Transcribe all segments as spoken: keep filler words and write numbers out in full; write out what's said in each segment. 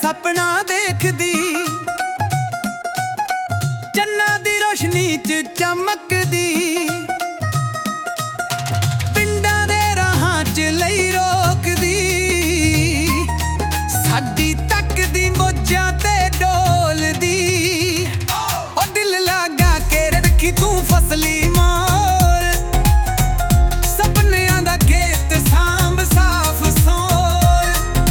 सपना देखदी चन्ना दी रोशनी च चमकदी पिंडां दे राहां च लई रोकदी साडी तकदी मोजां ते डोलदी ओ दिल लगा के रखी तू फसली मोर सपनियां दा खेत सांभ साफ सोर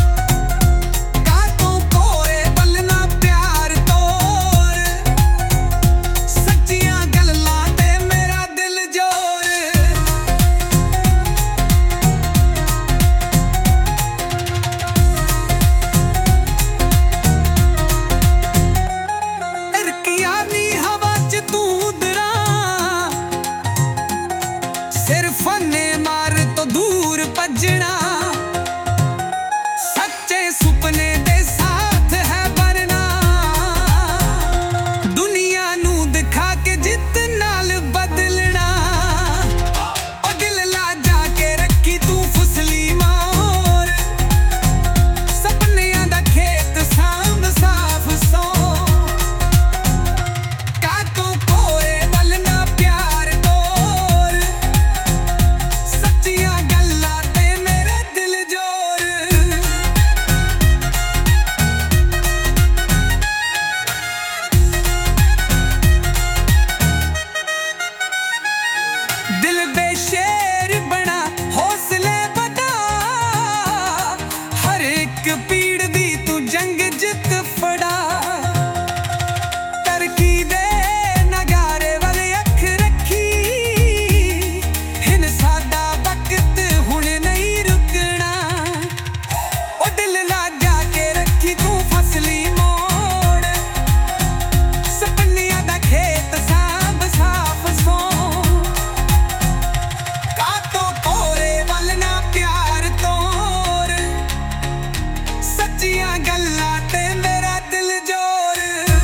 कातों कोरे बलना प्यार तोर सच्चियां गल्लां ते मेरा दिल जोर इरकिया नी हवा च तू उधरा सिर फन्ने मार तो दूर भजना सच्चे सुपने दे साथ है बनना दुनिया नू दिखा के जित नाल बदलना ओ दिल ला जाके रखी तू फसली मोर सपनियां दा खेत सांभ साफ सो कातों कोरे बलना प्यार तोर सच्चियां गल्लां ते मेरा दिल जोर दिल बेशेर बना हौसले बता हर एक पीड़ दी तू जंग जित फड़ा तरक्की दे नगारे वाले अख रखी हिन सादा वक्त हुण नहीं रुकना ओ दिल लगा के रखी तू फसली मोड़ सपनियां दा खेत सांभ साफ सो कातों कोरे बलना प्यार तोर सच्चियां गल्लां ते मेरा दिल जोर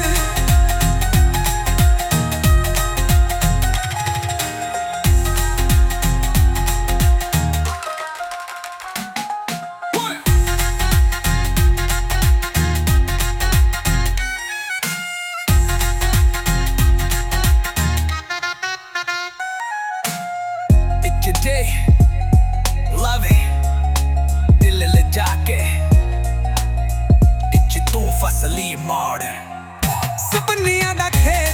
एक दे love it दिल ले जाके इच तू फसली मोड़ सपनियां दा खेत